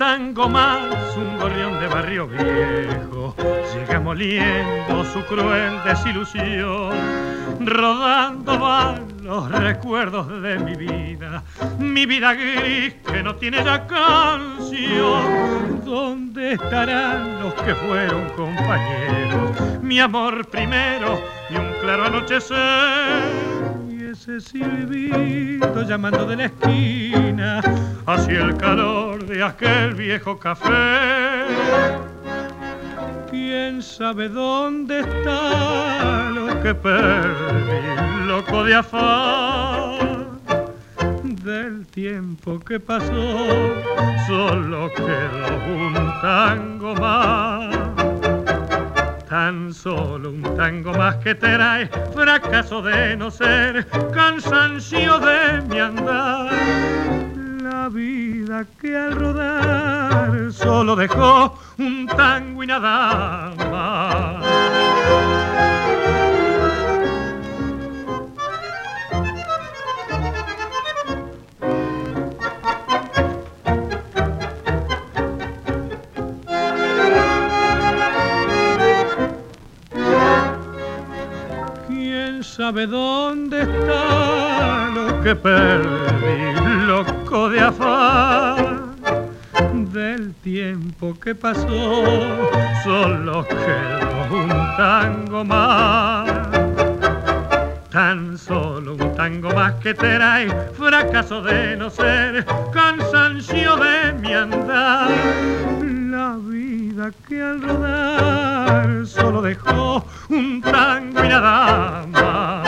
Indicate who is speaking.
Speaker 1: tango más, un gorrión de barrio viejo llega moliendo su cruel desilusión. Rodando van los recuerdos de mi vida gris que no tiene ya canción. ¿Dónde estarán los que fueron compañeros? Mi amor primero y un claro anochecer. Y ese silbido llamando de la esquina hacia el calor de aquel viejo café. ¿Quién sabe dónde está lo que perdí, loco de afán? Del tiempo que pasó solo quedó un tango más. Tan solo un tango más que trae fracaso de no ser, cansancio de mi andar. La vida que al rodar solo dejó un tango y nada más. ¿Quién sabe dónde está lo que perdí, loco de afán? Del tiempo que pasó solo quedó un tango más. Tan solo un tango más que trae fracaso de no ser, cansancio de mi andar. La vida que al rodar solo dejó un tango y nada más.